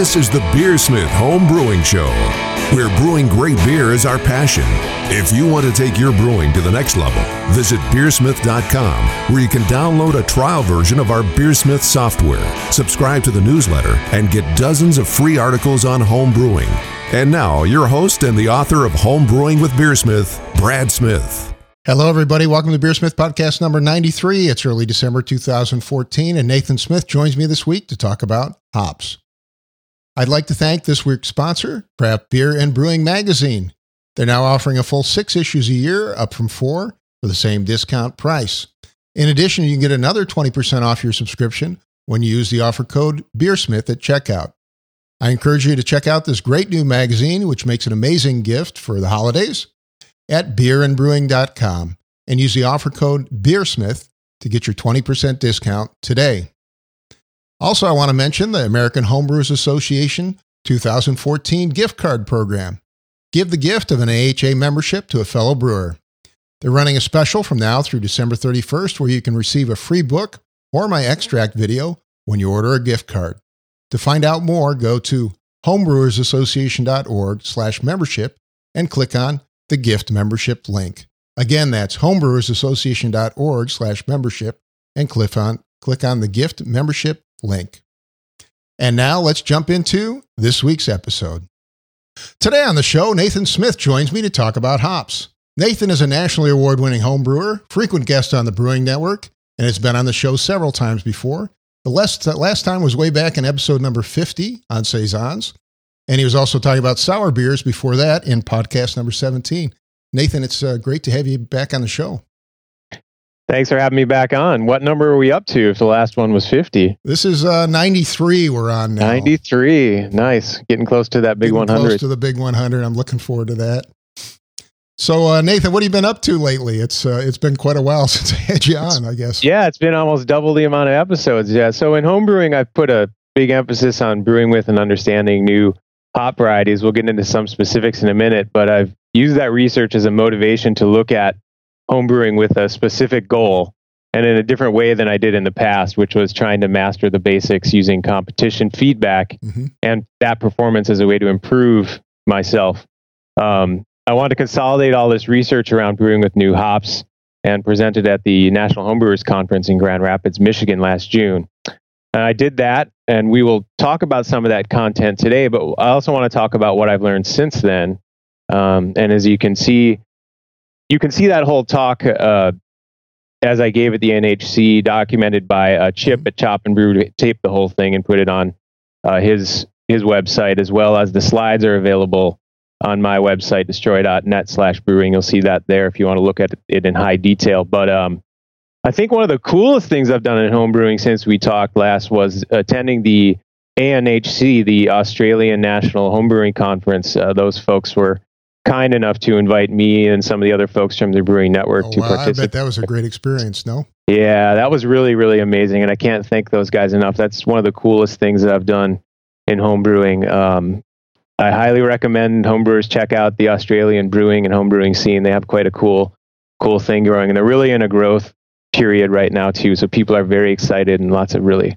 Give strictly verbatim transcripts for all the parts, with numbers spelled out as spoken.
This is the Beersmith Home Brewing Show, where brewing great beer is our passion. If you want to take your brewing to the next level, visit beersmith dot com, where you can download a trial version of our Beersmith software, subscribe to the newsletter, and get dozens of free articles on home brewing. And now, your host and the author of Home Brewing with Beersmith, Brad Smith. Hello, everybody. Welcome to Beersmith Podcast number ninety-three. It's early December two thousand fourteen, and Nathan Smith joins me this week to talk about hops. I'd like to thank this week's sponsor, Craft Beer and Brewing Magazine. They're now offering a full six issues a year, up from four, for the same discount price. In addition, you can get another twenty percent off your subscription when you use the offer code BEERSMITH at checkout. I encourage you to check out this great new magazine, which makes an amazing gift for the holidays, at beer and brewing dot com, and use the offer code BEERSMITH to get your twenty percent discount today. Also, I want to mention the American Homebrewers Association two thousand fourteen gift card program. Give the gift of an A H A membership to a fellow brewer. They're running a special from now through December thirty-first where you can receive a free book or my extract video when you order a gift card. To find out more, go to homebrewersassociation.org slash membership and click on the gift membership link. Again, that's homebrewersassociation.org slash membership and click on, click on the gift membership link. And now let's jump into this week's episode. Today on the show, Nathan Smith joins me to talk about hops. Nathan is a nationally award-winning home brewer, frequent guest on the Brewing Network, and has been on the show several times before. The last, the last time was way back in episode number fifty on Saisons, and he was also talking about sour beers before that in podcast number seventeen. Nathan, it's uh, great to have you back on the show. Thanks for having me back on. What number are we up to if the last one was fifty? This is uh, ninety-three we're on now. ninety-three. Nice. Getting close to that big Getting one hundred. Close to the big one hundred. I'm looking forward to that. So, uh, Nathan, what have you been up to lately? It's uh, It's been quite a while since I had you on, I guess. Yeah, it's been almost double the amount of episodes. Yeah. So in home brewing, I've put a big emphasis on brewing with and understanding new hop varieties. We'll get into some specifics in a minute, but I've used that research as a motivation to look at homebrewing with a specific goal and in a different way than I did in the past, which was trying to master the basics using competition feedback mm-hmm. and that performance as a way to improve myself. Um, I wanted to consolidate all this research around brewing with new hops and present it at the National Homebrewers Conference in Grand Rapids, Michigan last June. And I did that, and we will talk about some of that content today, but I also want to talk about what I've learned since then. Um, and as you can see, You can see that whole talk uh, as I gave at the N H C, documented by uh, Chip at Chop and Brew, to tape the whole thing and put it on uh, his his website, as well as the slides are available on my website, destroy dot net slash brewing. You'll see that there if you want to look at it in high detail. But um, I think one of the coolest things I've done in home brewing since we talked last was attending the A N H C, the Australian National Homebrewing Conference. Uh, those folks were kind enough to invite me and some of the other folks from the Brewing Network oh, to wow. participate. I bet that was a great experience, no? Yeah, that was really, really amazing. And I can't thank those guys enough. That's one of the coolest things that I've done in home brewing. Um, I highly recommend homebrewers check out the Australian brewing and homebrewing scene. They have quite a cool, cool thing going. And they're really in a growth period right now, too. So people are very excited and lots of really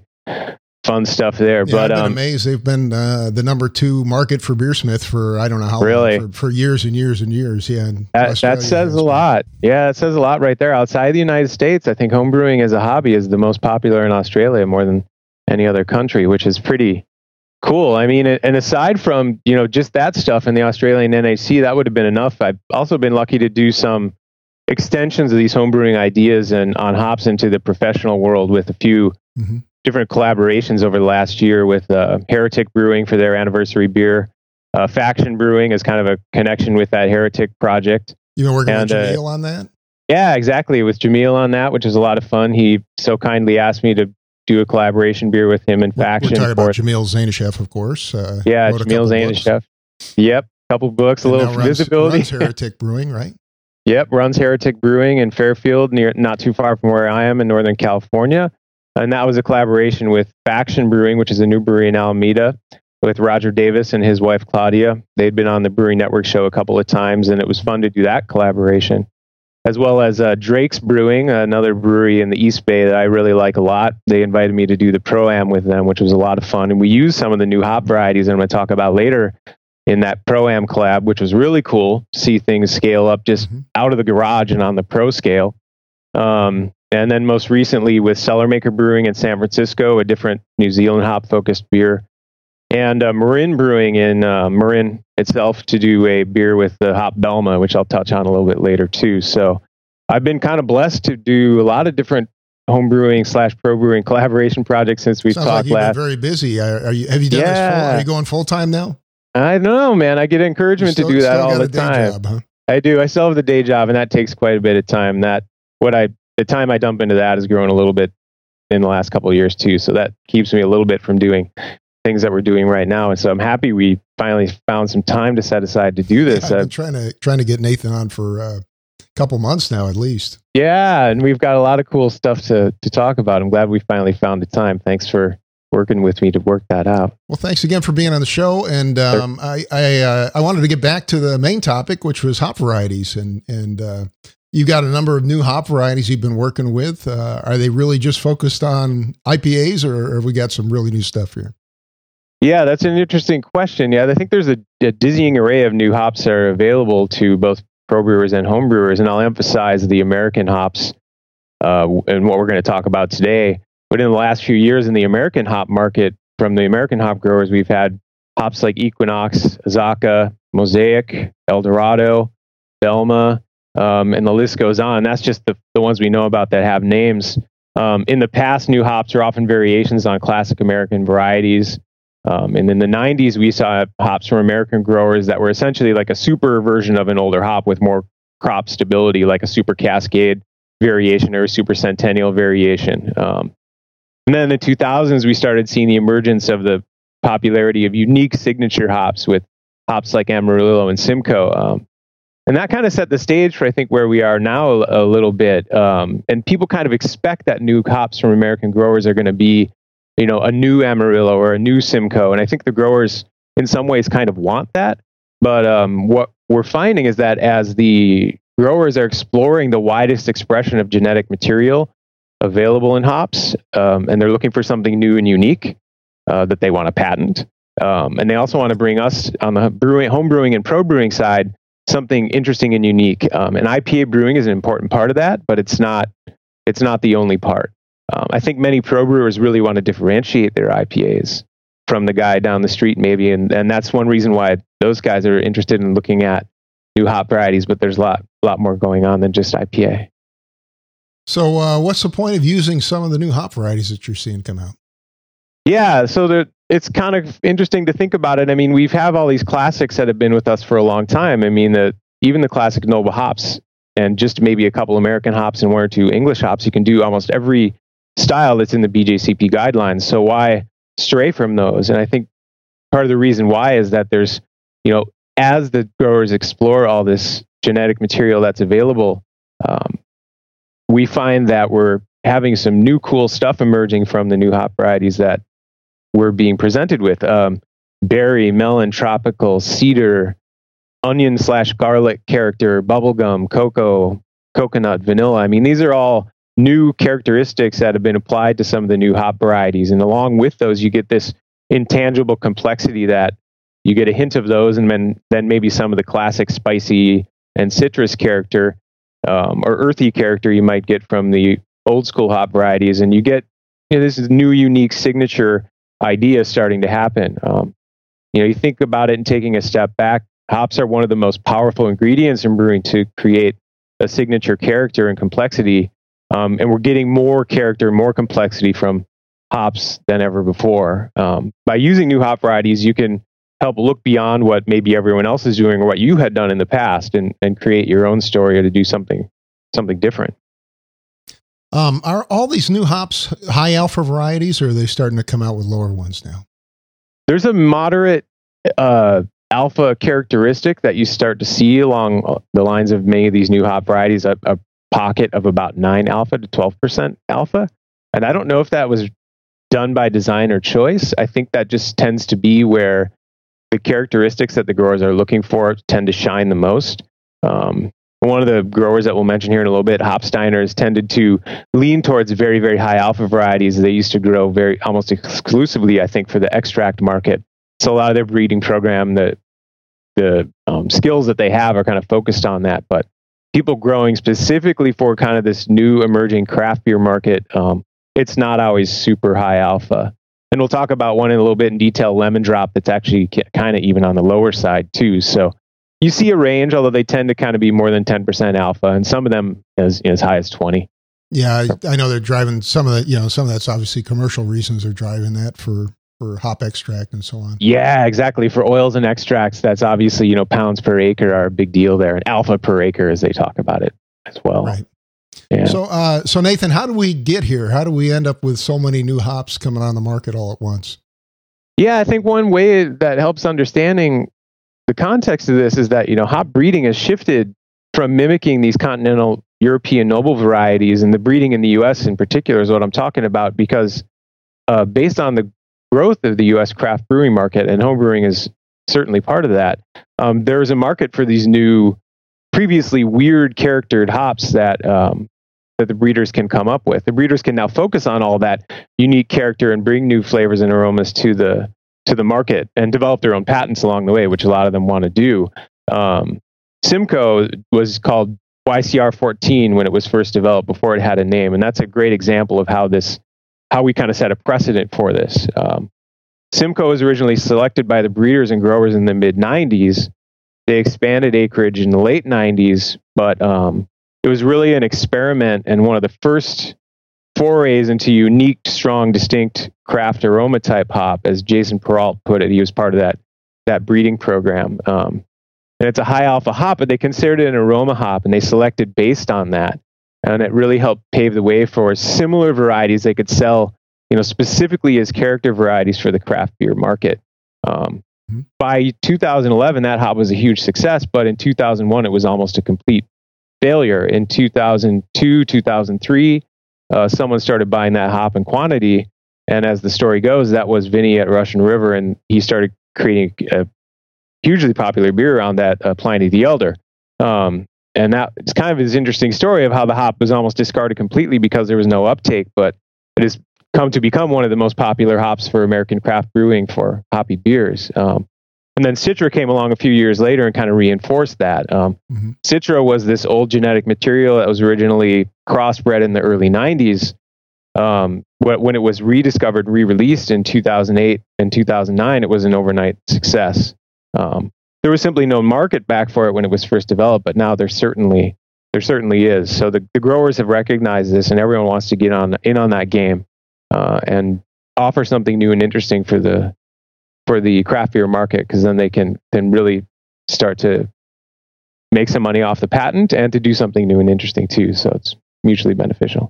fun stuff there. Yeah, but I've been um, amazed. They've been uh, the number two market for Beersmith for I don't know how really? long, for, for years and years and years. Yeah, and that, that says a lot. Yeah, it says a lot right there. Outside the United States, I think homebrewing as a hobby is the most popular in Australia, more than any other country, which is pretty cool. I mean, and aside from you know just that stuff in the Australian N H C, that would have been enough. I've also been lucky to do some extensions of these homebrewing ideas and on hops into the professional world with a few. Mm-hmm. different collaborations over the last year with uh, Heretic Brewing for their anniversary beer. Uh, Faction Brewing is kind of a connection with that Heretic project. You've been working and, with Jamil uh, on that? Yeah, exactly. With Jamil on that, which is a lot of fun. He so kindly asked me to do a collaboration beer with him and Faction. We're talking about Jamil Zainasheff, of course. Uh, yeah, Jamil Zainasheff. Yep, a couple books, and a little runs, visibility. Runs Heretic Brewing, right? Yep, runs Heretic Brewing in Fairfield, near not too far from where I am in Northern California. And that was a collaboration with Faction Brewing, which is a new brewery in Alameda, with Roger Davis and his wife, Claudia. They'd been on the Brewing Network show a couple of times, and it was fun to do that collaboration. as well as uh, Drake's Brewing, another brewery in the East Bay that I really like a lot. They invited me to do the Pro-Am with them, which was a lot of fun. And we used some of the new hop varieties I'm going to talk about later in that Pro-Am collab, which was really cool to see things scale up just mm-hmm. out of the garage and on the pro scale. Um, and then most recently with Cellar Maker Brewing in San Francisco, a different New Zealand hop-focused beer. And uh, Marin Brewing in uh, Marin itself to do a beer with the hop Belma, which I'll touch on a little bit later too. So I've been kind of blessed to do a lot of different home brewing slash pro brewing collaboration projects since we've Sounds talked like you've last. Been very busy. Are, are you? Have you done yeah. this full? Are you going full time now? I don't know, man. I get encouragement still, to do that still all got the a day time. Job, huh? I do. I still have the day job, and that takes quite a bit of time. That what I the time I dump into that has grown a little bit in the last couple of years too. So that keeps me a little bit from doing things that we're doing right now. And so I'm happy we finally found some time to set aside to do this. Yeah, I've been uh, trying to trying to get Nathan on for uh, a couple months now, at least. Yeah, and we've got a lot of cool stuff to to talk about. I'm glad we finally found the time. Thanks for working with me to work that out. Well, thanks again for being on the show. And um, sure. I I, uh, I wanted to get back to the main topic, which was hop varieties. And and uh, you've got a number of new hop varieties you've been working with. Uh, are they really just focused on I P As, or have we got some really new stuff here? Yeah, that's an interesting question. Yeah, I think there's a, a dizzying array of new hops that are available to both pro brewers and home brewers. And I'll emphasize the American hops uh, and what we're going to talk about today. But in the last few years in the American hop market, from the American hop growers, we've had hops like Equinox, Azacca, Mosaic, Eldorado, Belma, um, and the list goes on. That's just the, the ones we know about that have names. Um, in the past, new hops are often variations on classic American varieties. Um, and in the nineties, we saw hops from American growers that were essentially like a super version of an older hop with more crop stability, like a Super Cascade variation or a Super Centennial variation. Um, And then in the two thousands, we started seeing the emergence of the popularity of unique signature hops with hops like Amarillo and Simcoe. Um, and that kind of set the stage for, I think, where we are now a, a little bit. Um, and people kind of expect that new hops from American growers are going to be, you know, a new Amarillo or a new Simcoe. And I think the growers in some ways kind of want that. But um, what we're finding is that as the growers are exploring the widest expression of genetic material available in hops, um, and they're looking for something new and unique uh, that they want to patent. Um, and they also want to bring us on the brewing, home brewing and pro brewing side, something interesting and unique. Um, and I P A brewing is an important part of that, but it's not, it's not the only part. Um, I think many pro brewers really want to differentiate their I P As from the guy down the street maybe. And, and that's one reason why those guys are interested in looking at new hop varieties, but there's a lot, lot more going on than just I P A. So uh, what's the point of using some of the new hop varieties that you're seeing come out? Yeah, so there, it's kind of interesting to think about it. I mean, we've have all these classics that have been with us for a long time. I mean, the, even the classic noble hops and just maybe a couple American hops and one or two English hops, you can do almost every style that's in the B J C P guidelines. So why stray from those? And I think part of the reason why is that there's, you know, as the growers explore all this genetic material that's available, um, we find that we're having some new cool stuff emerging from the new hop varieties that we're being presented with. Um, berry, melon, tropical, cedar, onion slash garlic character, bubblegum, cocoa, coconut, vanilla. I mean, these are all new characteristics that have been applied to some of the new hop varieties. And along with those, you get this intangible complexity that you get a hint of those, and then, then maybe some of the classic spicy and citrus character um, or earthy character you might get from the old school hop varieties. And you get, you know, this is new, unique signature idea starting to happen. Um, you know, you think about it and taking a step back, hops are one of the most powerful ingredients in brewing to create a signature character and complexity. Um, and we're getting more character, more complexity from hops than ever before. Um, by using new hop varieties, you can help look beyond what maybe everyone else is doing or what you had done in the past, and, and create your own story or to do something something different. Um, are all these new hops high alpha varieties, or are they starting to come out with lower ones now? There's a moderate uh, alpha characteristic that you start to see along the lines of many of these new hop varieties, a, a pocket of about nine alpha to twelve percent alpha. And I don't know if that was done by design or choice. I think that just tends to be where the characteristics that the growers are looking for tend to shine the most. Um, one of the growers that we'll mention here in a little bit, Hopsteiner, has tended to lean towards very, very high alpha varieties. They used to grow very almost exclusively, I think, for the extract market. So a lot of their breeding program, the the um, skills that they have are kind of focused on that. But people growing specifically for kind of this new emerging craft beer market, um, it's not always super high alpha. And we'll talk about one in a little bit in detail, Lemon Drop, that's actually kind of even on the lower side too. So you see a range, although they tend to kind of be more than ten percent alpha, and some of them as as high as twenty. Yeah, I, I know they're driving some of that. You know, some of that's obviously commercial reasons they're driving that for for hop extract and so on. Yeah, exactly. For oils and extracts, that's obviously, you know, pounds per acre are a big deal there, and alpha per acre as they talk about it as well. Right. Yeah. So, uh, so Nathan, how do we get here? How do we end up with so many new hops coming on the market all at once? Yeah, I think one way that helps understanding the context of this is that, you know, hop breeding has shifted from mimicking these continental European noble varieties, and the breeding in the U S in particular is what I'm talking about, because uh, based on the growth of the U S craft brewing market, and homebrewing is certainly part of that, um, there is a market for these new, previously weird charactered hops that um, that the breeders can come up with. The breeders can now focus on all that unique character and bring new flavors and aromas to the to the market and develop their own patents along the way, which a lot of them want to do. Um, Simcoe was called Y C R fourteen when it was first developed, before it had a name, and that's a great example of how this how we kind of set a precedent for this. Um, Simcoe was originally selected by the breeders and growers in the mid nineties. They expanded acreage in the late nineties, but um, it was really an experiment and one of the first forays into unique, strong, distinct craft aroma type hop, as Jason Peralt put it. He was part of that that breeding program. Um, and it's a high alpha hop, but they considered it an aroma hop, and they selected based on that. And it really helped pave the way for similar varieties they could sell, you know, specifically as character varieties for the craft beer market. Um, mm-hmm. By two thousand eleven, that hop was a huge success, but in two thousand one, it was almost a complete failure. In two thousand two, two thousand three, uh, someone started buying that hop in quantity, and as the story goes, that was Vinny at Russian River, and he started creating a hugely popular beer around that, uh, Pliny the Elder. Um, and that it's kind of this interesting story of how the hop was almost discarded completely because there was no uptake, but it has come to become one of the most popular hops for American craft brewing for hoppy beers. Um, and then Citra came along a few years later and kind of reinforced that. Um, mm-hmm. Citra was this old genetic material that was originally crossbred in the early nineties. Um, when it was rediscovered, re-released in two thousand eight and two thousand nine, it was an overnight success. Um, there was simply no market back for it when it was first developed, but now there certainly there certainly is. So the, the growers have recognized this, and everyone wants to get on in on that game uh, and offer something new and interesting for the for the craft beer market, because then they can then really start to make some money off the patent and to do something new and interesting too. So it's mutually beneficial.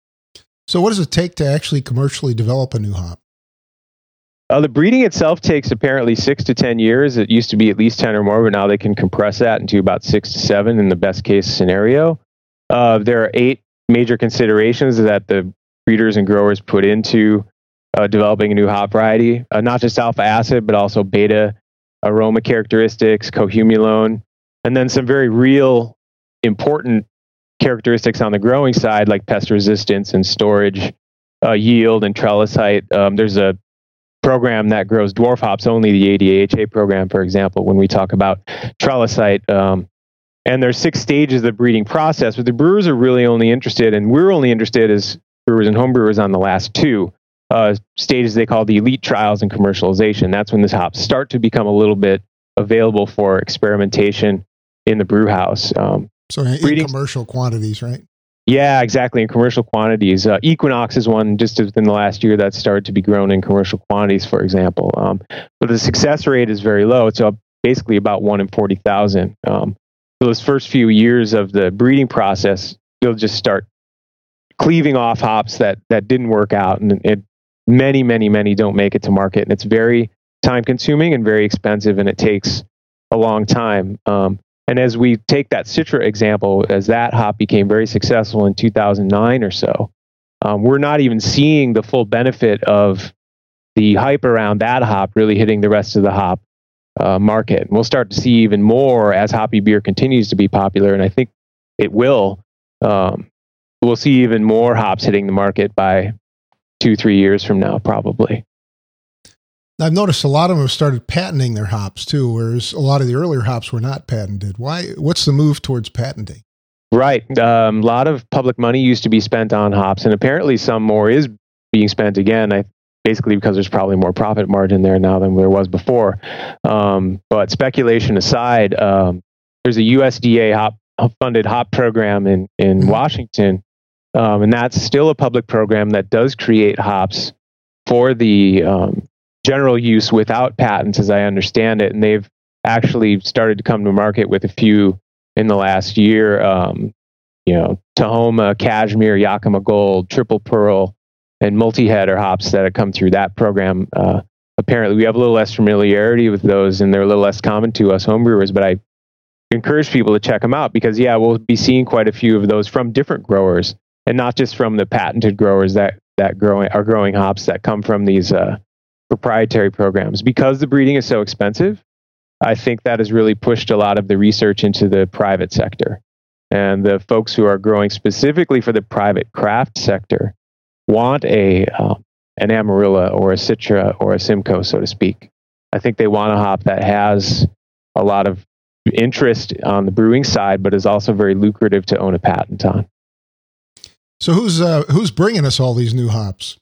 So what does it take to actually commercially develop a new hop? Uh, the breeding itself takes apparently six to ten years. It used to be at least ten or more, but now they can compress that into about six to seven in the best case scenario. Uh, there are eight major considerations that the breeders and growers put into uh, developing a new hop variety, uh, not just alpha acid, but also beta aroma characteristics, cohumulone, and then some very real important characteristics on the growing side, like pest resistance and storage, uh, yield and trellis height. Um, there's a program that grows dwarf hops only, the A D A H A program, for example, when we talk about trellis height. Um, and there's six stages of the breeding process, but the brewers are really only interested, and we're only interested as brewers and homebrewers on the last two uh, stages they call the elite trials and commercialization. That's when the hops start to become a little bit available for experimentation in the brew house. Um, So in, in commercial quantities, right? Yeah, exactly. In commercial quantities. Uh, Equinox is one just within the last year that started to be grown in commercial quantities, for example. Um, but the success rate is very low. It's basically about one in forty thousand. Um, so those first few years of the breeding process, you'll just start cleaving off hops that, that didn't work out. And it, many, many, many don't make it to market. And it's very time consuming and very expensive, and it takes a long time. Um, And as we take that Citra example, as that hop became very successful in two thousand nine or so, um, we're not even seeing the full benefit of the hype around that hop really hitting the rest of the hop uh, market. And we'll start to see even more as hoppy beer continues to be popular. And I think it will, um, we'll see even more hops hitting the market by two, three years from now, probably. I've noticed a lot of them have started patenting their hops too, whereas a lot of the earlier hops were not patented. Why? What's the move towards patenting? Right. Um, a lot of public money used to be spent on hops, and apparently some more is being spent again. I basically because there's probably more profit margin there now than there was before. Um, but speculation aside, um, there's a U S D A hop funded hop program in in mm-hmm. Washington, um, and that's still a public program that does create hops for the um, general use without patents, as I understand it. And they've actually started to come to market with a few in the last year. Um, you know, Tahoma, Cashmere, Yakima Gold, Triple Pearl, and Multi-Head are hops that have come through that program. Uh, apparently, we have a little less familiarity with those, and they're a little less common to us homebrewers. But I encourage people to check them out because, yeah, we'll be seeing quite a few of those from different growers, and not just from the patented growers that that growing are growing hops that come from these uh, proprietary programs. Because the breeding is so expensive, I think that has really pushed a lot of the research into the private sector. And the folks who are growing specifically for the private craft sector want a um, an Amarilla or a Citra or a Simcoe, so to speak. I think they want a hop that has a lot of interest on the brewing side, but is also very lucrative to own a patent on. So who's uh, who's bringing us all these new hops?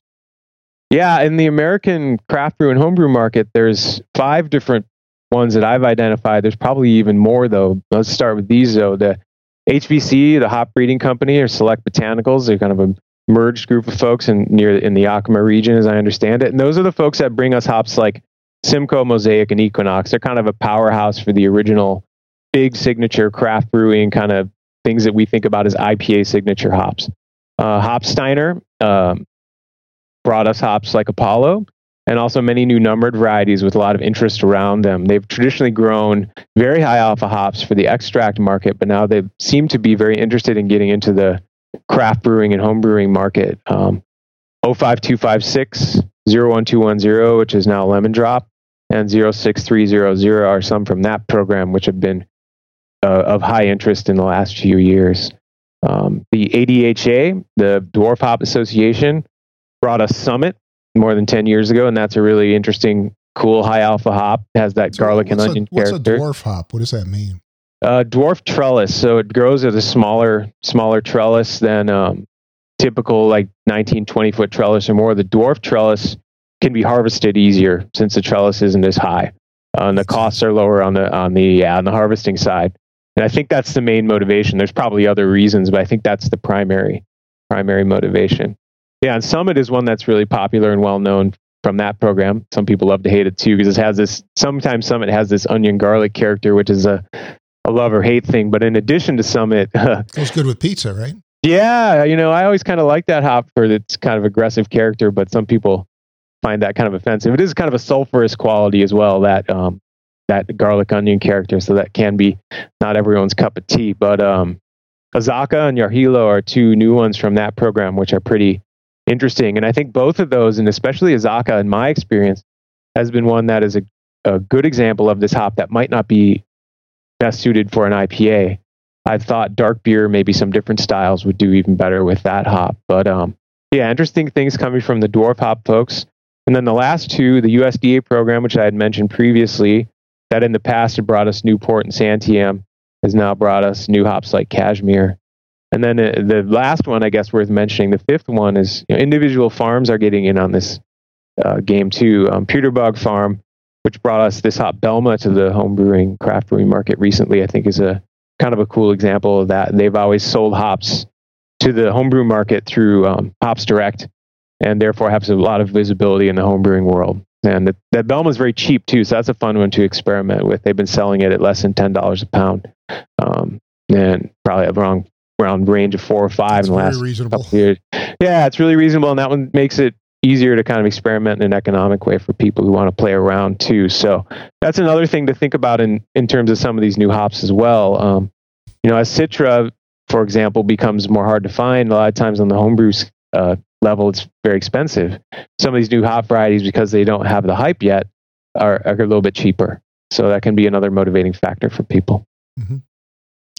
Yeah, in the American craft brew and homebrew market, there's five different ones that I've identified. There's probably even more, though. Let's start with these, though. The H B C, the Hop Breeding Company, or Select Botanicals, they're kind of a merged group of folks in near in the Yakima region, as I understand it. And those are the folks that bring us hops like Simcoe, Mosaic, and Equinox. They're kind of a powerhouse for the original big signature craft brewing kind of things that we think about as I P A signature hops. Uh, Hopsteiner um, brought us hops like Apollo, and also many new numbered varieties with a lot of interest around them. They've traditionally grown very high alpha hops for the extract market, but now they seem to be very interested in getting into the craft brewing and home brewing market. Um, oh five two five six, oh one two one oh, which is now Lemon Drop, and oh six three hundred are some from that program, which have been uh, of high interest in the last few years. Um, the A D H A, the Dwarf Hop Association, brought us Summit more than ten years ago, and that's a really interesting, cool, high alpha hop. It has that so garlic and onion a, what's character. What's a dwarf hop? What does that mean? Uh, dwarf trellis. So it grows at a smaller, smaller trellis than um, typical like nineteen, twenty foot trellis or more. The dwarf trellis can be harvested easier since the trellis isn't as high, uh, and the costs are lower on the on the yeah, on the harvesting side. And I think that's the main motivation. There's probably other reasons, but I think that's the primary primary motivation. Yeah, and Summit is one that's really popular and well known from that program. Some people love to hate it too because it has this. Sometimes Summit has this onion garlic character, which is a a love or hate thing. But in addition to Summit, goes good with pizza, right? Yeah, you know, I always kind of like that hop for its kind of aggressive character, but some people find that kind of offensive. It is kind of a sulfurous quality as well, that um, that garlic onion character, so that can be not everyone's cup of tea. But um, Azaka and Yarhilo are two new ones from that program, which are pretty interesting. And I think both of those, and especially Azaka, in my experience, has been one that is a, a good example of this hop that might not be best suited for an I P A. I thought dark beer, maybe some different styles would do even better with that hop. But um, yeah, interesting things coming from the dwarf hop folks. And then the last two, the U S D A program, which I had mentioned previously, that in the past had brought us Newport and Santiam, has now brought us new hops like Cashmere. And then uh, the last one, I guess, worth mentioning, the fifth one is, you know, individual farms are getting in on this uh, game too. Um, Peterbog Farm, which brought us this hop Belma to the home brewing, craft brewing market recently, I think is a kind of a cool example of that. They've always sold hops to the homebrew market through um, Hops Direct, and therefore have a lot of visibility in the homebrewing world. And the, that Belma is very cheap too, so that's a fun one to experiment with. They've been selling it at less than ten dollars a pound, um, and probably around around range of four or five that's in the last reasonable. couple of years. Yeah, it's really reasonable, and that one makes it easier to kind of experiment in an economic way for people who want to play around too. So that's another thing to think about in, in terms of some of these new hops as well. Um, you know, as Citra, for example, becomes more hard to find, a lot of times on the homebrew uh, level, it's very expensive. Some of these new hop varieties, because they don't have the hype yet, are, are a little bit cheaper. So that can be another motivating factor for people. Mm-hmm.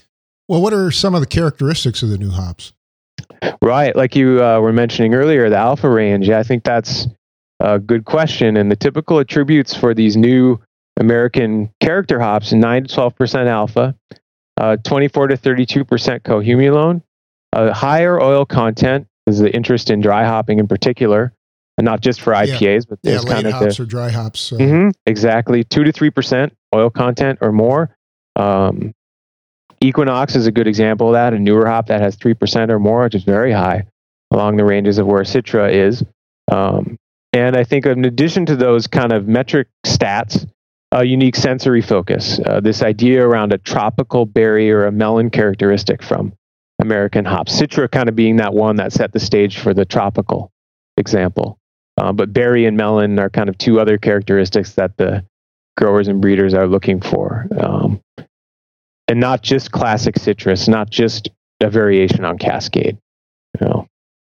Well, what are some of the characteristics of the new hops? Right. Like you uh, were mentioning earlier, the alpha range. Yeah, I think that's a good question. And the typical attributes for these new American character hops, nine to twelve percent alpha, uh, twenty-four to thirty-two percent cohumulone, a higher oil content is the interest in dry hopping in particular, and not just for I P As, yeah. but yeah, there's late kind of hops the, or dry hops. Uh, mm-hmm, exactly, two to three percent oil content or more. Um, Equinox is a good example of that, a newer hop that has three percent or more, which is very high along the ranges of where Citra is. Um, and I think in addition to those kind of metric stats, a unique sensory focus, uh, this idea around a tropical berry or a melon characteristic from American hops. Citra kind of being that one that set the stage for the tropical example. Uh, but berry and melon are kind of two other characteristics that the growers and breeders are looking for. Um, and not just classic citrus, not just a variation on Cascade. You know.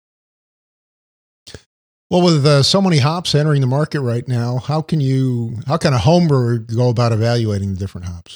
Well, with uh, so many hops entering the market right now, how can you, how can a home brewer go about evaluating the different hops?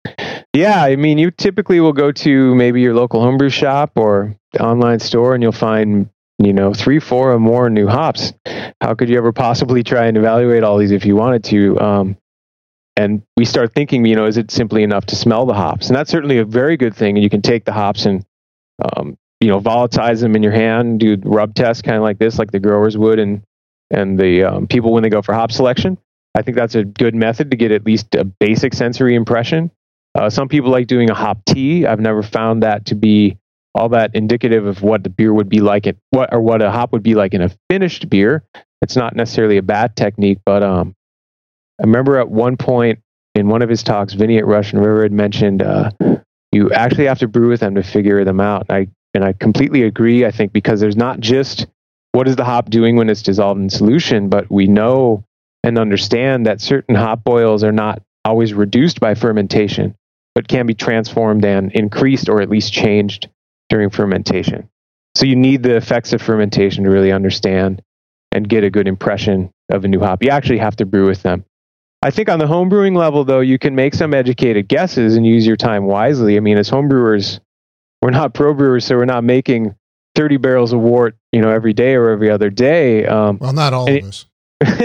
Yeah, I mean, you typically will go to maybe your local homebrew shop or the online store, and you'll find, you know, three, four or more new hops. How could you ever possibly try and evaluate all these if you wanted to? Um, and we start thinking, you know, is it simply enough to smell the hops? And that's certainly a very good thing. And you can take the hops and, um, you know, volatilize them in your hand, do rub tests kind of like this, like the growers would, and and the um, people when they go for hop selection. I think that's a good method to get at least a basic sensory impression. Uh, some people like doing a hop tea. I've never found that to be all that indicative of what the beer would be like, it what or what a hop would be like in a finished beer. It's not necessarily a bad technique, but um, I remember at one point in one of his talks, Vinny at Russian River had mentioned uh, you actually have to brew with them to figure them out. And I and I completely agree. I think because there's not just what is the hop doing when it's dissolved in solution, but we know and understand that certain hop oils are not always reduced by fermentation, but can be transformed and increased or at least changed during fermentation. So you need the effects of fermentation to really understand and get a good impression of a new hop. You actually have to brew with them. I think on the home brewing level, though, you can make some educated guesses and use your time wisely. I mean, as home brewers, we're not pro brewers, so we're not making thirty barrels of wort, you know, every day or every other day. Um, well, not all of us.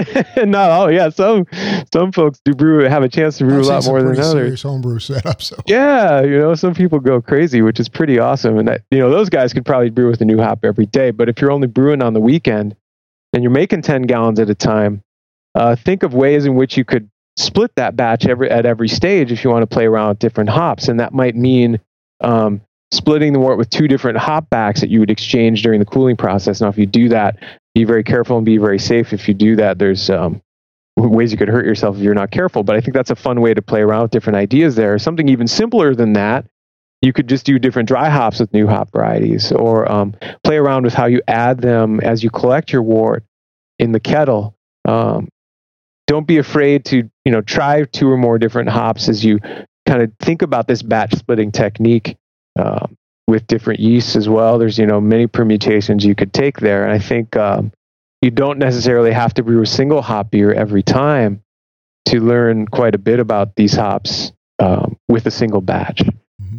Not all, yeah. Some some folks do brew, have a chance to brew I've a lot more than others. Serious homebrew setup, so yeah, you know, some people go crazy, which is pretty awesome. And that, you know, those guys could probably brew with a new hop every day. But if you're only brewing on the weekend and you're making ten gallons at a time, uh, think of ways in which you could split that batch every at every stage if you want to play around with different hops, and that might mean um, splitting the wort with two different hop backs that you would exchange during the cooling process. Now, if you do that, be very careful and be very safe. If you do that, there's um, ways you could hurt yourself if you're not careful. But I think that's a fun way to play around with different ideas there. Something even simpler than that, you could just do different dry hops with new hop varieties, or um, play around with how you add them as you collect your wort in the kettle. Um, don't be afraid to, you know, try two or more different hops as you kind of think about this batch splitting technique. Um, with different yeasts as well. There's, you know, many permutations you could take there. And I think um, you don't necessarily have to brew a single hop beer every time to learn quite a bit about these hops um, with a single batch. Mm-hmm.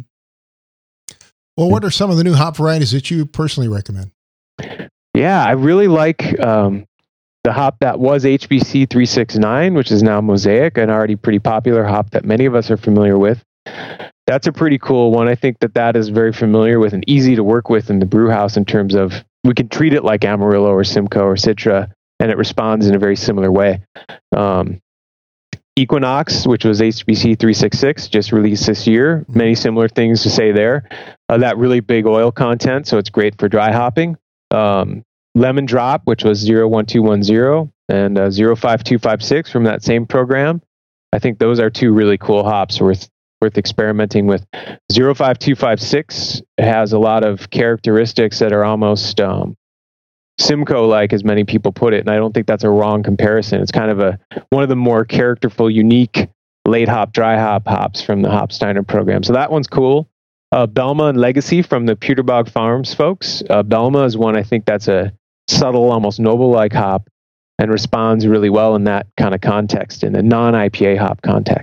Well, what are some of the new hop varieties that you personally recommend? Yeah, I really like um, the hop that was H B C three sixty-nine, which is now Mosaic, an already pretty popular hop that many of us are familiar with. That's a pretty cool one. I think that that is very familiar with and easy to work with in the brew house in terms of we can treat it like Amarillo or Simcoe or Citra, and it responds in a very similar way. Um, Equinox, which was H B C three sixty-six, just released this year. Many similar things to say there. Uh, that really big oil content, so it's great for dry hopping. Um, Lemon Drop, which was zero one two one zero, and uh, zero five two five six from that same program. I think those are two really cool hops worth worth experimenting with. zero five two five six has a lot of characteristics that are almost um, Simcoe-like, as many people put it, and I don't think that's a wrong comparison. It's kind of a one of the more characterful, unique late hop, dry hop hops from the Hopsteiner program. So that one's cool. Uh, Belma and Legacy from the Peterbog Farms folks. Uh, Belma is one I think that's a subtle, almost noble-like hop and responds really well in that kind of context, in a non-I P A hop context.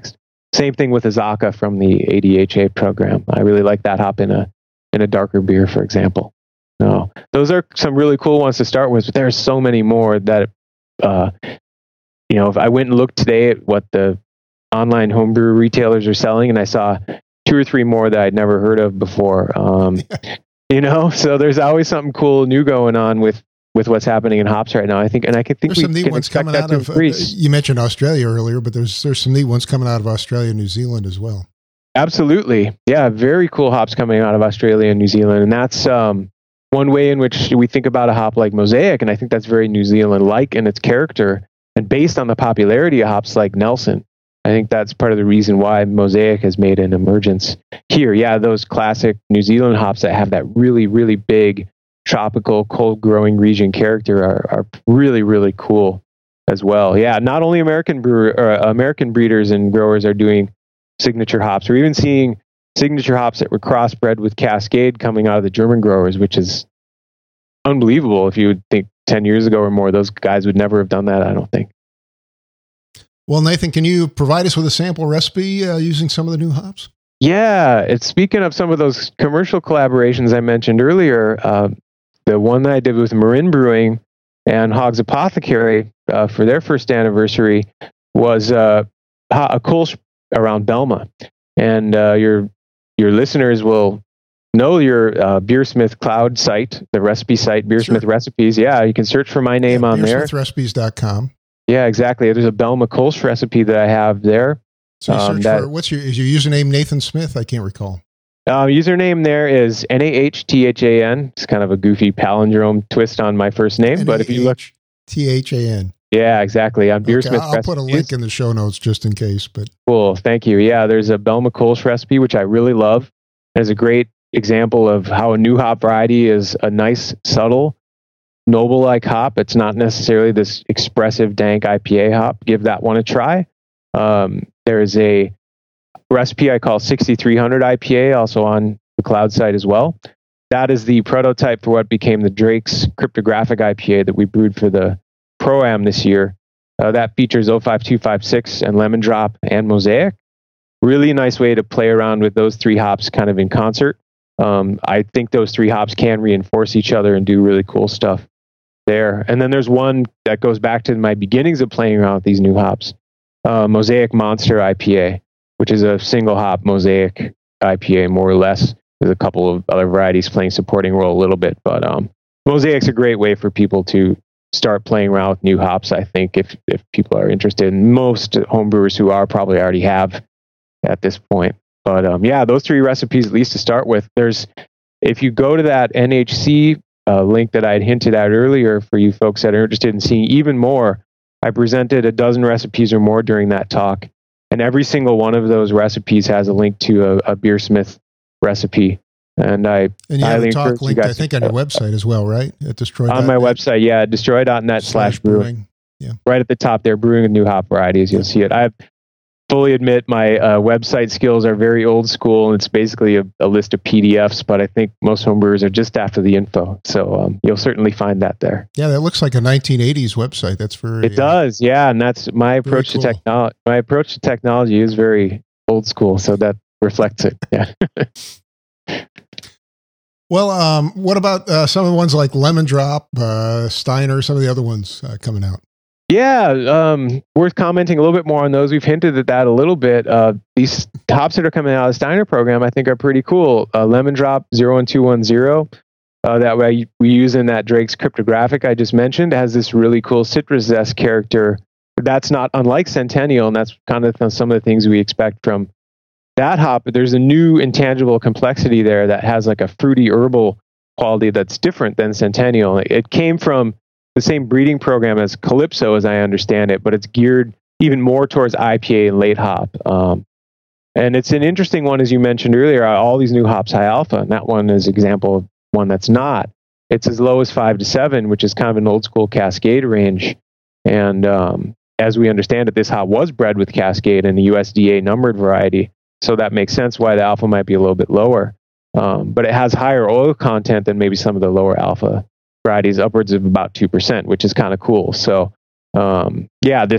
Same thing with Azacca from the A D H A program. I really like that hop in a in a darker beer, for example. No, those are some really cool ones to start with, but there are so many more that, uh, you know, if I went and looked today at what the online homebrew retailers are selling, and I saw two or three more that I'd never heard of before. Um, you know, so there's always something cool new going on with, with what's happening in hops right now. I think, and I can think there's we some neat can ones expect coming that out to of. Uh, increase. you mentioned Australia earlier, but there's there's some neat ones coming out of Australia and New Zealand as well. Absolutely, yeah, very cool hops coming out of Australia and New Zealand, and that's um, one way in which we think about a hop like Mosaic, and I think that's very New Zealand-like in its character and based on the popularity of hops like Nelson. I think that's part of the reason why Mosaic has made an emergence here. Yeah, those classic New Zealand hops that have that really, really big tropical, cold-growing region character are, are really, really cool as well. Yeah, not only American brewer, or American breeders and growers are doing signature hops. We're even seeing signature hops that were crossbred with Cascade coming out of the German growers, which is unbelievable. If you would think ten years ago or more, those guys would never have done that, I don't think. Well, Nathan, can you provide us with a sample recipe uh, using some of the new hops? Yeah, it's speaking of some of those commercial collaborations I mentioned earlier, uh, the one that I did with Marin Brewing and Hogs Apothecary uh, for their first anniversary was uh, a Kolsch around Belma. And uh, your your listeners will know your uh, Beersmith Cloud site, the recipe site, Beersmith Sure. Recipes. Yeah, you can search for my name yeah, on there. beersmith recipes dot com. Yeah, exactly. There's a Belma Kolsch recipe that I have there. So you Um, search that- for, what's your, is your username Nathan Smith? I can't recall. Uh, username there is N A H T H A N. It's kind of a goofy palindrome twist on my first name, but if you look, T H A N. yeah, exactly, on Okay, Beersmith I'll put a Recipes. link in the show notes just in case, but Cool, thank you. Yeah, there's a Belma Kolsch recipe, which I really love. It's a great example of how a new hop variety is a nice, subtle, noble-like hop. It's not necessarily this expressive, dank I P A hop. Give that one a try. Um, there's a recipe I call sixty-three hundred I P A, also on the Cloud site as well. That is the prototype for what became the Drake's cryptographic I P A that we brewed for the Pro-Am this year. Uh, that features oh five two five six and Lemon Drop and Mosaic. Really nice way to play around with those three hops kind of in concert. Um, I think those three hops can reinforce each other and do really cool stuff there. And then there's one that goes back to my beginnings of playing around with these new hops, uh, Mosaic Monster I P A, which is a single hop Mosaic I P A, more or less. There's a couple of other varieties playing supporting role a little bit, but um, Mosaic's a great way for people to start playing around with new hops. I think if if people are interested, and most homebrewers who are probably already have at this point. But um, yeah, those three recipes at least to start with. There's if you go to that N H C uh, link that I had hinted at earlier for you folks that are interested in seeing even more, I presented a dozen recipes or more during that talk, and every single one of those recipes has a link to a, a Beersmith recipe. And I and you have highly a talk encourage you linked, I guys think, to- on your website as well, right? At destroy on my website, yeah, destroy dot net slash brewing. Right at the top there, brewing with new hop varieties. You'll see it. I fully admit my uh, website skills are very old school, and it's basically a, a list of P D Fs, but I think most homebrewers are just after the info. So um, you'll certainly find that there. Yeah, that looks like a nineteen eighties website. That's very. It does, yeah, and that's my approach cool. to technology. My approach to technology is very old school, so that reflects it. Yeah. Well, um, what about uh, some of the ones like Lemon Drop, uh, Steiner, some of the other ones uh, coming out? Yeah, um, worth commenting a little bit more on those. We've hinted at that a little bit. Uh, these hops that are coming out of the Steiner program, I think, are pretty cool. Uh, Lemon Drop zero one two one zero, uh, that way we use in that Drake's cryptographic I just mentioned, has this really cool citrus zest character. That's not unlike Centennial, and that's kind of some of the things we expect from that hop. But there's a new intangible complexity there that has like a fruity herbal quality that's different than Centennial. It came from the same breeding program as Calypso, as I understand it, but it's geared even more towards I P A and late hop. Um, and it's an interesting one, as you mentioned earlier, all these new hops high alpha, and that one is an example of one that's not. It's as low as five to seven, which is kind of an old school Cascade range. And um, as we understand it, this hop was bred with Cascade and a U S D A numbered variety. So that makes sense why the alpha might be a little bit lower. Um, but it has higher oil content than maybe some of the lower alpha varieties, upwards of about two percent, which is kind of cool. So um, yeah, this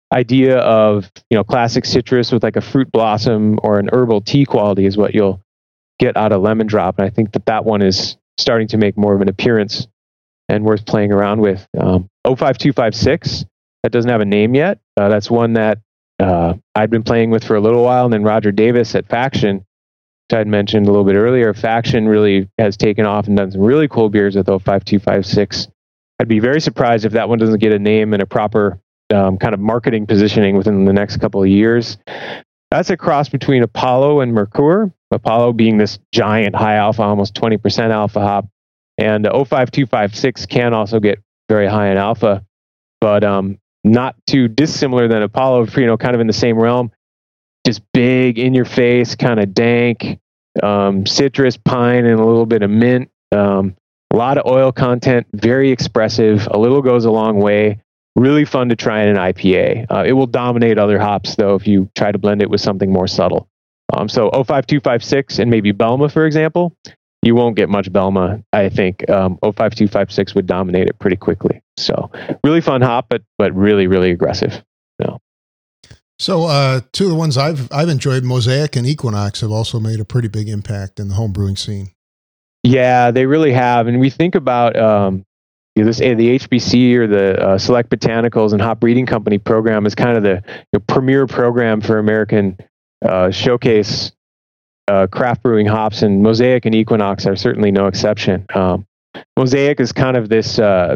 idea of, you know, classic citrus with like a fruit blossom or an herbal tea quality is what you'll get out of Lemon Drop. And I think that that one is starting to make more of an appearance and worth playing around with. Um, oh five two five six, that doesn't have a name yet. Uh, that's one that uh, I'd been playing with for a little while. And then Roger Davis at Faction, which I'd mentioned a little bit earlier, Faction really has taken off and done some really cool beers with oh five two five six. I'd be very surprised if that one doesn't get a name and a proper um, kind of marketing positioning within the next couple of years. That's a cross between Apollo and Mercure. Apollo being this giant high alpha, almost twenty percent alpha hop. And oh five two five six can also get very high in alpha, but um, not too dissimilar than Apollo, you know, kind of in the same realm. Just big, in your face, kind of dank, um, citrus, pine, and a little bit of mint. Um, a lot of oil content, very expressive. A little goes a long way. Really fun to try in an I P A. Uh, it will dominate other hops, though, if you try to blend it with something more subtle. Um, so oh five two five six and maybe Belma, for example, you won't get much Belma. I think um, oh five two five six would dominate it pretty quickly. So really fun hop, but but really, really aggressive. No. So uh, two of the ones I've I've enjoyed, Mosaic and Equinox, have also made a pretty big impact in the home brewing scene. Yeah, they really have. And we think about um, you know, this the H B C or the uh, Select Botanicals and Hop Breeding Company program is kind of the you know, premier program for American uh, showcase uh, craft brewing hops, and Mosaic and Equinox are certainly no exception. Um, Mosaic is kind of this uh,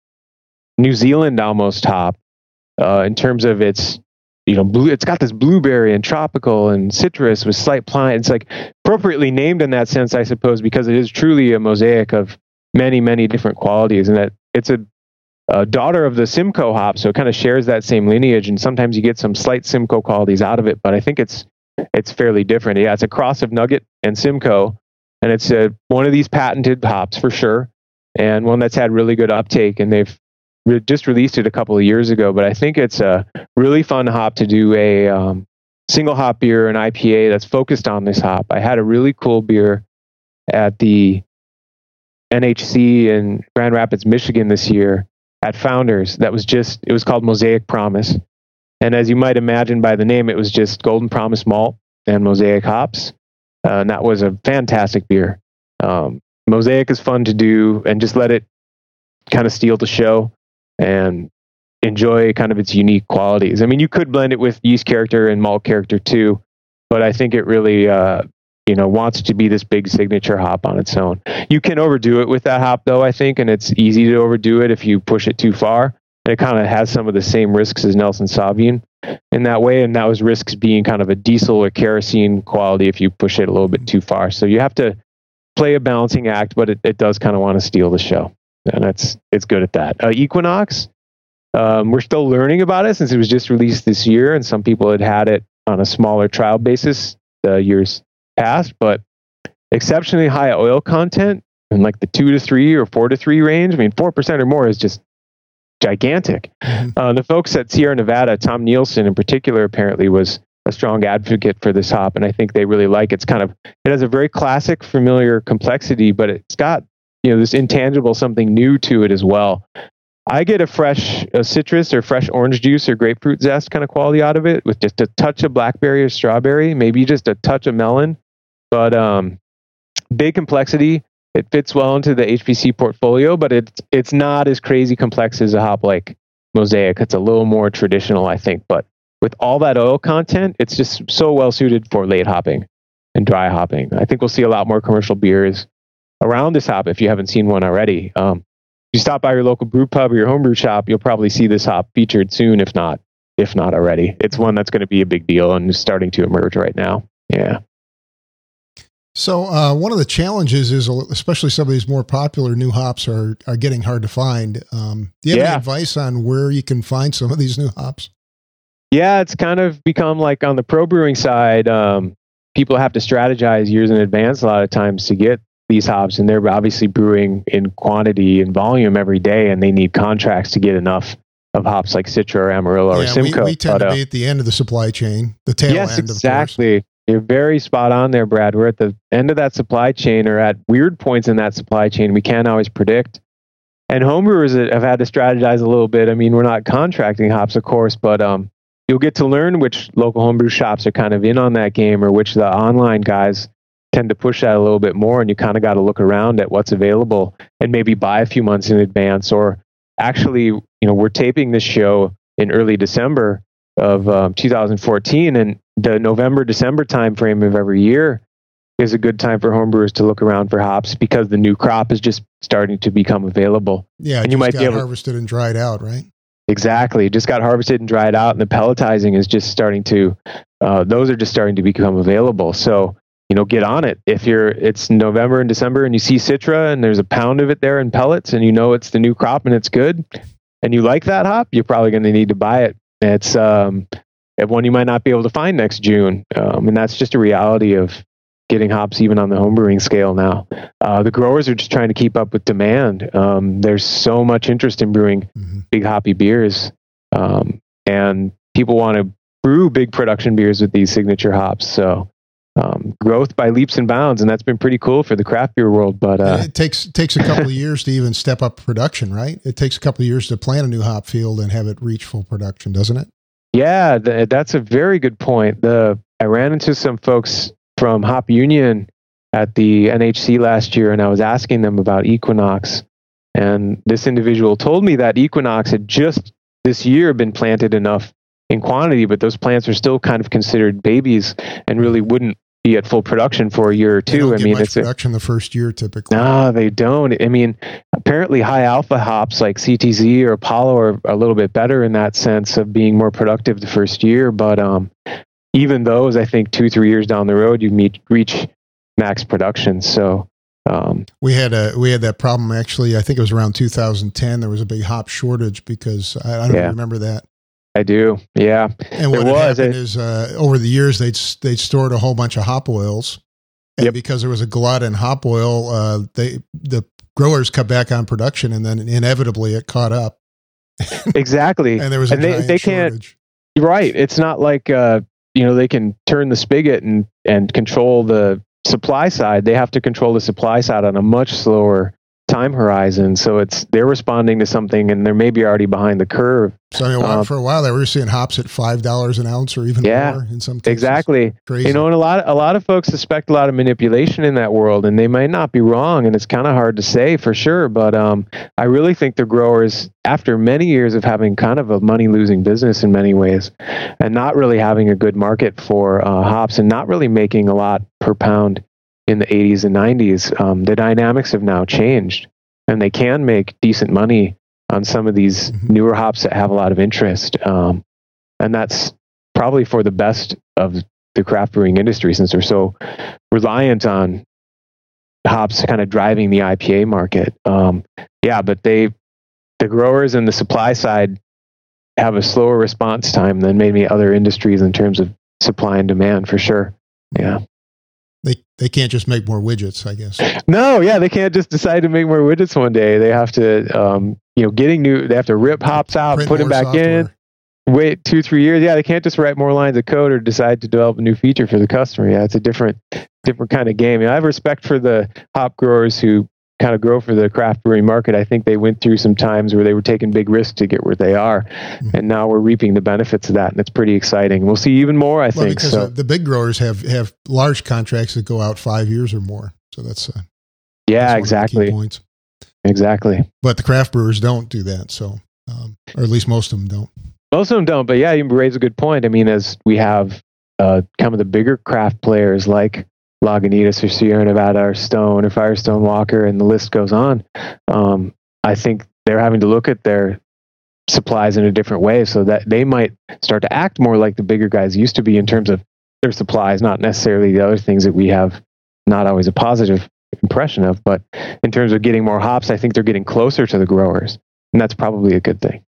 New Zealand almost hop uh, in terms of its, you know, blue, it's got this blueberry and tropical and citrus with slight pine. It's like appropriately named in that sense, I suppose, because it is truly a mosaic of many, many different qualities, and that it's a, a daughter of the Simcoe hop, so it kind of shares that same lineage. And sometimes you get some slight Simcoe qualities out of it, but I think it's it's fairly different. Yeah, it's a cross of Nugget and Simcoe, and it's a, one of these patented hops for sure, and one that's had really good uptake. And they've re- just released it a couple of years ago, but I think it's a really fun hop to do a um, single hop beer, an I P A that's focused on this hop. I had a really cool beer at the N H C in Grand Rapids, Michigan this year at Founders. That was just, it was called Mosaic Promise. And as you might imagine by the name, it was just Golden Promise malt and Mosaic hops. Uh, and that was a fantastic beer. Um, Mosaic is fun to do and just let it kind of steal the show and enjoy kind of its unique qualities. I mean, you could blend it with yeast character and malt character too, but I think it really, uh, you know, wants to be this big signature hop on its own. You can overdo it with that hop though, I think, and it's easy to overdo it if you push it too far. And it kind of has some of the same risks as Nelson Sauvignon in that way. And that was risks being kind of a diesel or kerosene quality if you push it a little bit too far. So you have to play a balancing act, but it, it does kind of want to steal the show. And that's, it's good at that. Uh, Equinox, um, we're still learning about it since it was just released this year. And some people had had it on a smaller trial basis uh, years past, but exceptionally high oil content in like the two to three or four to three range. I mean, four percent or more is just gigantic. Mm-hmm. Uh, the folks at Sierra Nevada, Tom Nielsen in particular, apparently was a strong advocate for this hop, and I think they really like it. It's kind of, it has a very classic, familiar complexity, but it's got, you know, this intangible something new to it as well. I get a fresh a citrus or fresh orange juice or grapefruit zest kind of quality out of it with just a touch of blackberry or strawberry, maybe just a touch of melon, but um, big complexity. It fits well into the H B C portfolio, but it's it's not as crazy complex as a hop like Mosaic. It's a little more traditional, I think. But with all that oil content, it's just so well suited for late hopping and dry hopping. I think we'll see a lot more commercial beers around this hop if you haven't seen one already. Um, if you stop by your local brew pub or your homebrew shop, you'll probably see this hop featured soon, if not if not already. It's one that's going to be a big deal and is starting to emerge right now. Yeah. So uh, one of the challenges is, especially some of these more popular new hops are are getting hard to find. Um, do you have yeah. any advice on where you can find some of these new hops? Yeah, it's kind of become like on the pro brewing side, um, people have to strategize years in advance a lot of times to get these hops, and they're obviously brewing in quantity and volume every day, and they need contracts to get enough of hops like Citra or Amarillo yeah, or Simcoe. We, we tend but, uh, to be at the end of the supply chain, the tail yes, end, exactly. of course. You're very spot on there, Brad. We're at the end of that supply chain, or at weird points in that supply chain we can't always predict. And homebrewers have had to strategize a little bit. I mean, we're not contracting hops, of course, but um, you'll get to learn which local homebrew shops are kind of in on that game, or which the online guys tend to push that a little bit more. And you kind of got to look around at what's available and maybe buy a few months in advance. Or actually, you know, we're taping this show in early December of um, two thousand fourteen, and the November, December timeframe of every year is a good time for homebrewers to look around for hops, because the new crop is just starting to become available. Yeah, and you might got be able harvested and dried out, right? Exactly. It just got harvested and dried out, and the pelletizing is just starting to, uh, those are just starting to become available. So, you know, get on it. If you're, it's November and December and you see Citra and there's a pound of it there in pellets, and you know it's the new crop and it's good, and you like that hop, you're probably going to need to buy it. It's um, one you might not be able to find next June. Um, and that's just a reality of getting hops even on the homebrewing scale now. Uh, the growers are just trying to keep up with demand. Um, there's so much interest in brewing mm-hmm. big hoppy beers. Um, and people want to brew big production beers with these signature hops. So um, growth by leaps and bounds, and that's been pretty cool for the craft beer world. But uh, it takes takes a couple of years to even step up production, right? It takes a couple of years to plant a new hop field and have it reach full production, doesn't it? Yeah, th- that's a very good point. The I ran into some folks from Hop Union at the N H C last year, and I was asking them about Equinox. And this individual told me that Equinox had just this year been planted enough in quantity, but those plants are still kind of considered babies and really wouldn't be at full production for a year or two. They don't I get mean, much it's production a, the first year typically. No, they don't. I mean, apparently high alpha hops like C T Z or Apollo are a little bit better in that sense of being more productive the first year. But um, even those, I think two, three years down the road, you meet reach max production. So um, we had a we had that problem actually. I think it was around two thousand ten. There was a big hop shortage because I, I don't yeah. remember that. I do, yeah. And what it was, happened it, is uh, over the years they'd they'd stored a whole bunch of hop oils, and yep. because there was a glut in hop oil, uh, they the growers cut back on production, and then inevitably it caught up. Exactly, and there was a and they, giant they shortage. Can't. Right, it's not like uh, you know they can turn the spigot and and control the supply side. They have to control the supply side on a much slower time horizon. So it's they're responding to something, and they're maybe already behind the curve. So I mean, um, for a while there, we were seeing hops at five dollars an ounce or even yeah, more in some cases. Exactly. Crazy. You know, and a lot a lot of folks suspect a lot of manipulation in that world, and they might not be wrong. And it's kind of hard to say for sure. But um, I really think the growers, after many years of having kind of a money losing business in many ways, and not really having a good market for uh, hops, and not really making a lot per pound in the eighties and nineties, um, the dynamics have now changed, and they can make decent money on some of these mm-hmm. newer hops that have a lot of interest. Um, and that's probably for the best of the craft brewing industry, since they're so reliant on hops kind of driving the I P A market. Um, yeah, but they, the growers and the supply side have a slower response time than maybe other industries in terms of supply and demand, for sure. Yeah. They they can't just make more widgets, I guess. No, yeah, they can't just decide to make more widgets one day. They have to, um, you know, getting new. They have to rip hops out, Print put them back software. in, wait two, three years. Yeah, they can't just write more lines of code or decide to develop a new feature for the customer. Yeah, it's a different, different kind of game. You know, I have respect for the hop growers who kind of grow for the craft brewing market. I think they went through some times where they were taking big risks to get where they are, mm-hmm. and now we're reaping the benefits of that, and it's pretty exciting. We'll see even more, I well, think. Because so. the big growers have have large contracts that go out five years or more, so that's uh, yeah, that's exactly. Key points. Exactly. But the craft brewers don't do that, so um, or at least most of them don't. Most of them don't, but yeah, you raise a good point. I mean, as we have uh, some of the bigger craft players like Lagunitas or Sierra Nevada or Stone or Firestone Walker, and the list goes on. Um, I think they're having to look at their supplies in a different way, so that they might start to act more like the bigger guys used to be in terms of their supplies, not necessarily the other things that we have not always a positive impression of, but in terms of getting more hops, I think they're getting closer to the growers, and that's probably a good thing.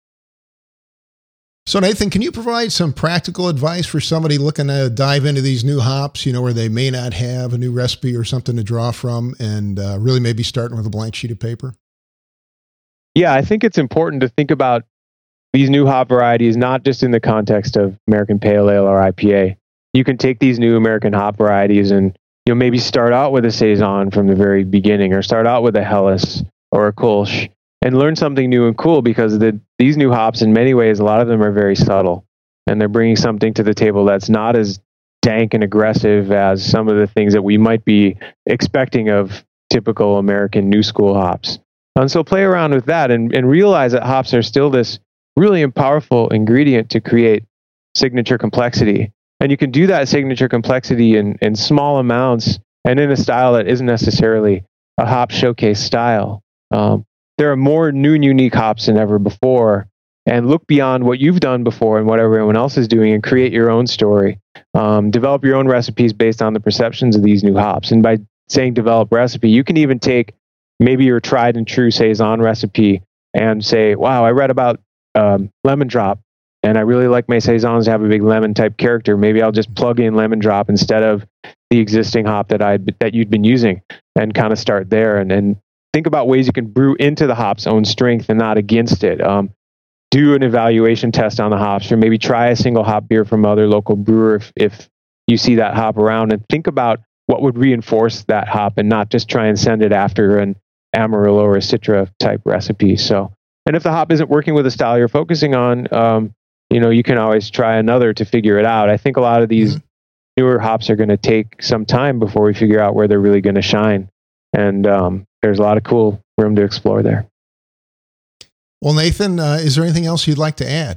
So Nathan, can you provide some practical advice for somebody looking to dive into these new hops, you know, where they may not have a new recipe or something to draw from, and uh, really maybe starting with a blank sheet of paper? Yeah, I think it's important to think about these new hop varieties, not just in the context of American Pale Ale or I P A. You can take these new American hop varieties and, you know, maybe start out with a Saison from the very beginning, or start out with a Helles or a Kolsch, and learn something new and cool, because the, these new hops, in many ways, a lot of them are very subtle. and they're bringing something to the table that's not as dank and aggressive as some of the things that we might be expecting of typical American new school hops. And so play around with that and, and realize that hops are still this really powerful ingredient to create signature complexity. And you can do that signature complexity in, in small amounts and in a style that isn't necessarily a hop showcase style. Um, there are more new and unique hops than ever before, and look beyond what you've done before and what everyone else is doing and create your own story. Um, develop your own recipes based on the perceptions of these new hops. And by saying develop recipe, you can even take maybe your tried and true Saison recipe and say, wow, I read about um, lemon drop, and I really like my Saisons to have a big lemon type character. Maybe I'll just plug in lemon drop instead of the existing hop that I that you'd been using, and kind of start there. And, and think about ways you can brew into the hop's own strength and not against it. Um, do an evaluation test on the hops, or maybe try a single hop beer from other local brewer if, if you see that hop around, and think about what would reinforce that hop and not just try and send it after an Amarillo or a Citra type recipe. So, and if the hop isn't working with the style you're focusing on, um, you know, you can always try another to figure it out. I think a lot of these mm-hmm. newer hops are going to take some time before we figure out where they're really going to shine. And um, there's a lot of cool room to explore there. Well, Nathan, uh, is there anything else you'd like to add?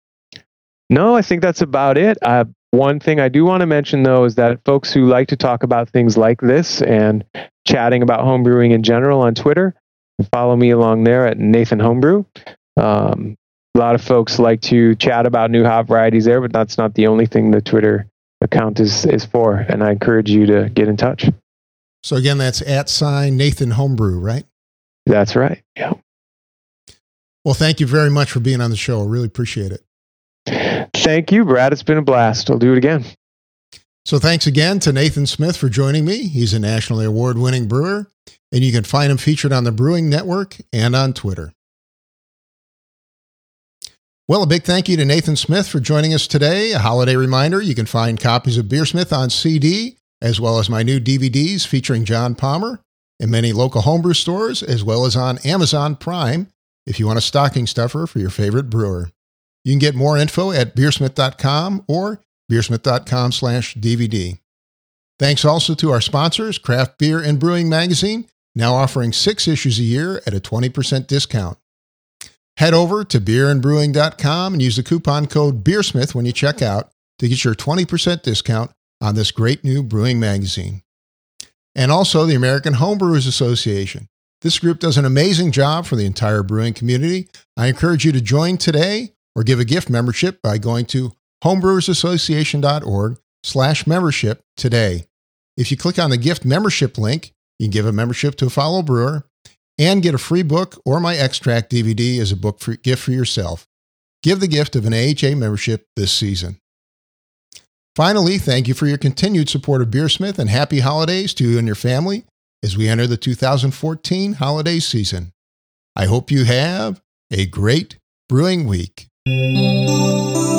No, I think that's about it. Uh, one thing I do want to mention, though, is that folks who like to talk about things like this and chatting about homebrewing in general on Twitter, follow me along there at Nathan Homebrew. Um, a lot of folks like to chat about new hop varieties there, but that's not the only thing the Twitter account is, is for. And I encourage you to get in touch. So again, that's at sign Nathan Homebrew, right? That's right. Yeah. Well, thank you very much for being on the show. I really appreciate it. Thank you, Brad. It's been a blast. I'll do it again. So thanks again to Nathan Smith for joining me. He's a nationally award-winning brewer, and you can find him featured on the Brewing Network and on Twitter. Well, a big thank you to Nathan Smith for joining us today. A holiday reminder, you can find copies of Beersmith on C D, as well as my new D V Ds featuring John Palmer in many local homebrew stores, as well as on Amazon Prime if you want a stocking stuffer for your favorite brewer. You can get more info at beersmith dot com or beersmith dot com slash D V D. Thanks also to our sponsors, Craft Beer and Brewing Magazine, now offering six issues a year at a twenty percent discount. Head over to beer and brewing dot com and use the coupon code BEERSMITH when you check out to get your twenty percent discount on this great new brewing magazine. And also the American Homebrewers Association. This group does an amazing job for the entire brewing community. I encourage you to join today or give a gift membership by going to homebrewersassociation.org slash membership today. If you click on the gift membership link, you can give a membership to a fellow brewer and get a free book or my extract D V D as a book for, gift for yourself. Give the gift of an A H A membership this season. Finally, thank you for your continued support of Beersmith, and happy holidays to you and your family as we enter the two thousand fourteen holiday season. I hope you have a great brewing week.